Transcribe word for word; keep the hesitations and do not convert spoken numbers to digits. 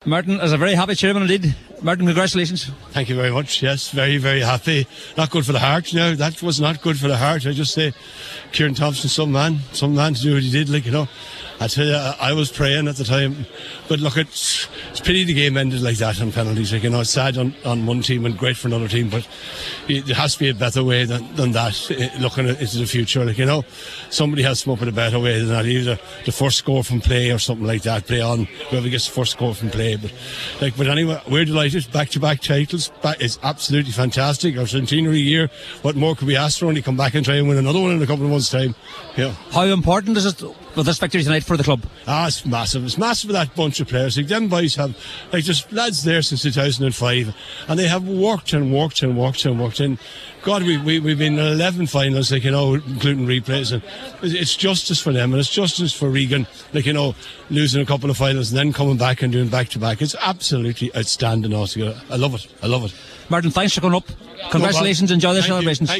Martin, as a very happy chairman indeed. Martin, congratulations. Thank you very much. Yes, very, very happy. Not good for the heart. No, that was not good for the heart. I just say, Kieran Thompson, some man, some man to do what he did. Like, you know, I tell you, I was praying at the time. But look, it's, it's pity the game ended like that on penalties. Like, you know, it's sad on, on one team and great for another team. But it, there has to be a better way than, than that. It, looking into the future, like, you know, somebody has to come up with a better way than that. Either the first score from play or something like that. Play on whoever gets the first score from play. But like, but anyway, we're delighted. Back-to-back titles. It's absolutely fantastic. Our centenary year. What more could we ask for? Only come back and try and win another one in a couple of months' time. Yeah. How important is it with this victory tonight for the club? Ah, it's massive. It's massive for that bunch of players. Like, them boys have, like, just lads there since two thousand five, and they have worked and worked and worked and worked. And God, we, we, we've been in eleven finals, like, you know, including replays. And it's justice for them, and it's justice for Regan, like, you know, losing a couple of finals and then coming back and doing back-to-back. It's absolutely outstanding altogether. I love it. I love it. Martin, thanks for coming up. Congratulations. No, enjoy the celebrations.